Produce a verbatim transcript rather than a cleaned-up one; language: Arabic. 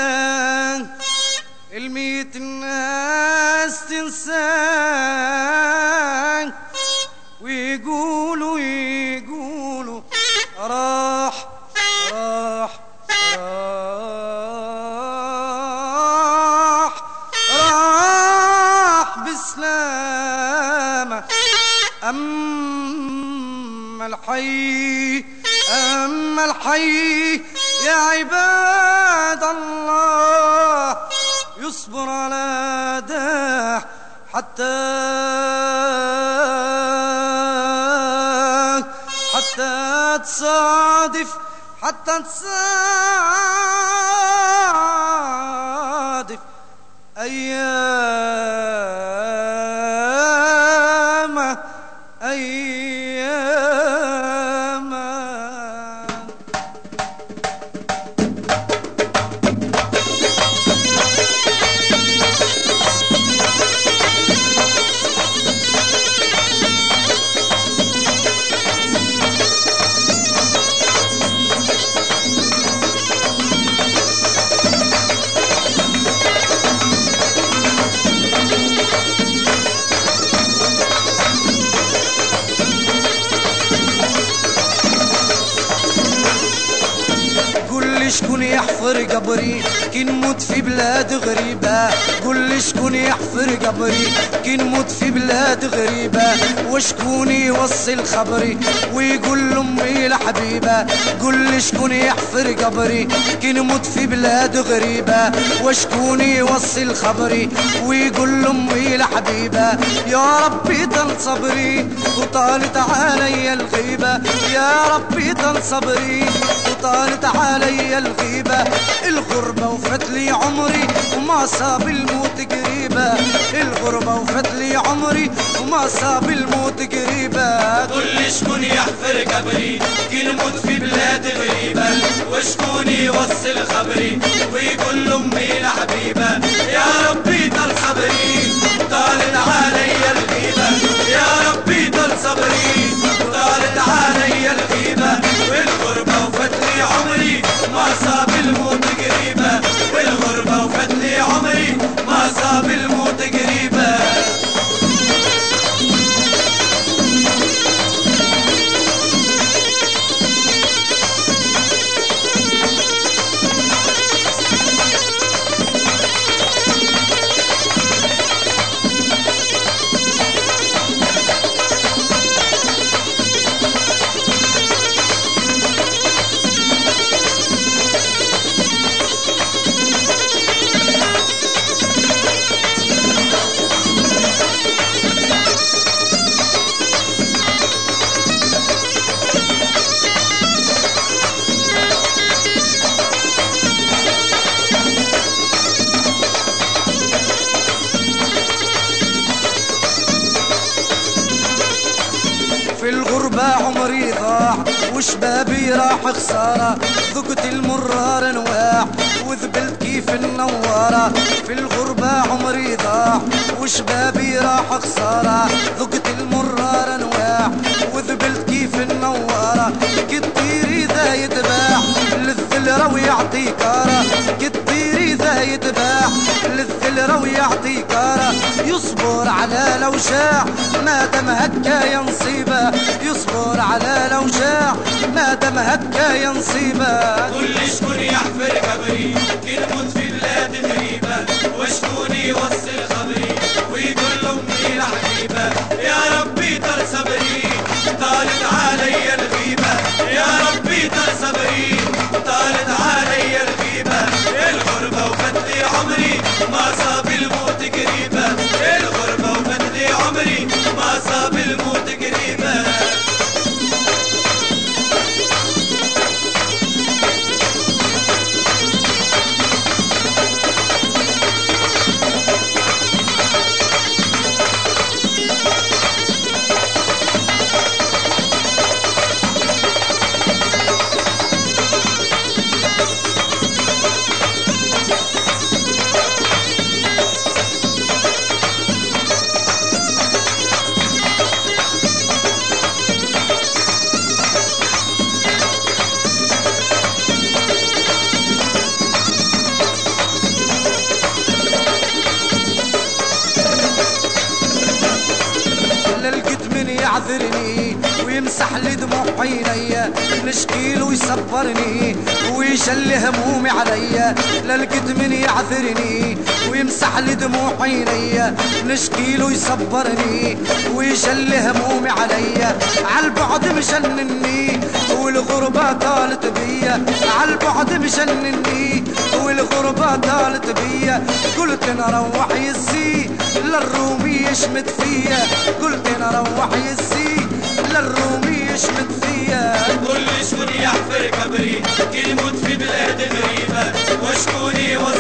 تنساه، الميت الناس تنساه، ويقولوا يقولوا راح راح راح راح بسلامة. أما الحي أما الحي يا عباد الله يصبر على ده حتى حتى تصادف حتى تصادف أيام أيام. شكون يحفر قبري كي نموت في بلاد غريبة؟ قول لي شكون يحفر قبري كي نموت في بلاد غريبة؟ وشكون يوصل خبري ويقول لأمي الحبيبة؟ قول لي شكون يحفر قبري كي نموت في بلاد غريبة؟ وشكون يوصل خبري ويقول لأمي الحبيبة؟ يا ربي طال صبري وطالت علي الغيبة، يا ربي طال صبري وطالت علي الغيبة. الغربة وفات لي عمري وما صاب الموت قريبة، الغربة وفات لي عمري وما صاب الموت قريبة. قل لي شكون يحفر قبري كي نموت في بلاد غريبة؟ وشكون يوصل خبري ويقول لأمي الحبيبة؟ يا ربي طال صبري طالت علي الغيبة، يا ربي طال صبري طالت علي الغيبة. والغربة وفات لي عمري ما صاب الموت قريبة، والغربة وفات لي عمري ما صاب الموت قريبة. في الغربة عمري ضاع وشبابي راح خسارة، ذقت المرار انواع وذبلت كيف النوارة. في الغربة عمري ضاع وشبابي راح خسارة، ذقت المرار انواع وذبلت كيف النوارة. كتير إذا يتباع للذلرة ويعطي كارة، كتير إذا يتباع للذلرة ويعطي كارة. يصبر على الأوجاع ما دام هكا يا نصيبه، يصبر على الأوجاع ما دام هكا يا نصيبه. قل لي شكون يحفر قبري كي نموت في بلاد غريبة؟ وشكون يوصل خبري ويقول لأمي الحبيبة؟ يا ربي طال صبري طالت علي الغيبة، يا ربي طال صبري طالت علي الغيبة. الغربة وفات لي عمري ما صاب الموت قريبة، الغربة وفات لي عمري ما صاب الموت قريبة. يعذرني ويمسح لي دموع عينيا، نشكيله ويصبرني ويشل همومي عليا. لا لقيت من يعذرني ويمسح لي دموع عينيا، نشكيله ويصبرني ويشل همومي عليا. عالبعد مشنني والغربة طالت بيا، عالبعد مشنني والغربة طالت بيا. قلت نروح يزي للرومي يشمت فيا، قلت نروح يزي للرومي يشمت فيا. كل شكون يحفر قبري كي نموت في بلاد غريبة، وشكون يوصل